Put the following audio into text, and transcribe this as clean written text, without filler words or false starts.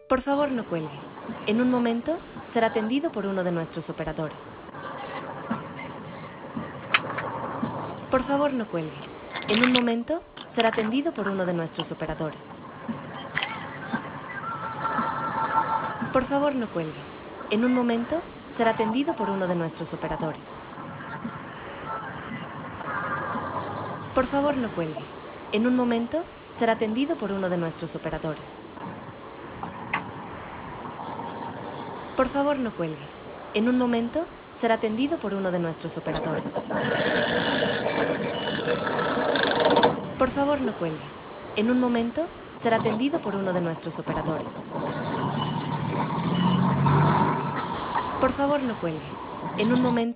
Por favor, no cuelgue. En un momento será atendido por uno de nuestros operadores. Por favor, no cuelgue. En un momento será atendido por uno de nuestros operadores. Por favor, no cuelgue. En un momento será atendido por uno de nuestros operadores. Por favor, no cuelgue. En un momento será atendido por uno de nuestros operadores. Por favor, no cuelgue. En un momento será atendido por uno de nuestros operadores. Por favor, no cuelgue. En un momento será atendido por uno de nuestros operadores. Por favor, no cuelgue. En un momento